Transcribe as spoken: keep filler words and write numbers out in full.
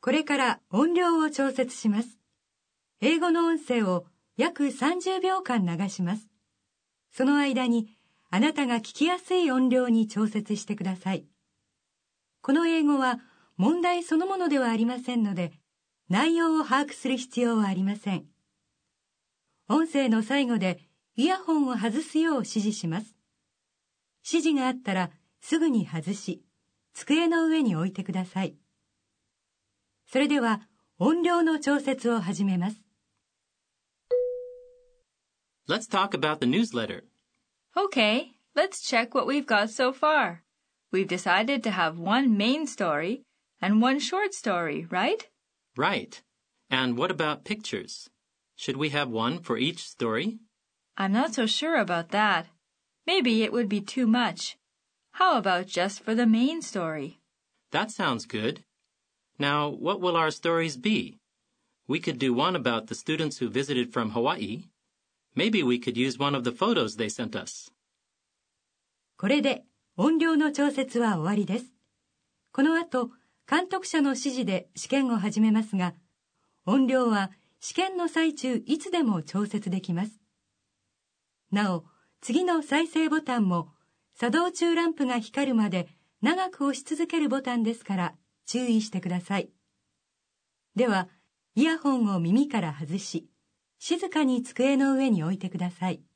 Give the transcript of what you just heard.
これから音量を調節します。英語の音声を約さんじゅうびょうかん流します。その間にあなたが聞きやすい音量に調節してください。この英語は問題そのものではありませんので、内容を把握する必要はありません。音声の最後でイヤホンを外すよう指示します。指示があったらすぐに外し、机の上に置いてください。それでは音量の調節を始めます。 Let's talk about the newsletter. Okay, let's check what we've got so far. We've decided to have one main story and one short story, right? Right. And what about pictures? Should we have one for each story? I'm not so sure about that. Maybe it would be too much. How about just for the main story? That sounds good. Now, what will our stories be? We could do one about the students who visited from Hawaii. Maybe we could use one of the photos they sent us. これで音量の調節は終わりです。この後、監督者の指示で試験を始めますが、音量は試験の最中いつでも調節できます。なお、次の再生ボタンも作動中ランプが光るまで長く押し続けるボタンですから注意してください。では、イヤホンを耳から外し、静かに机の上に置いてください。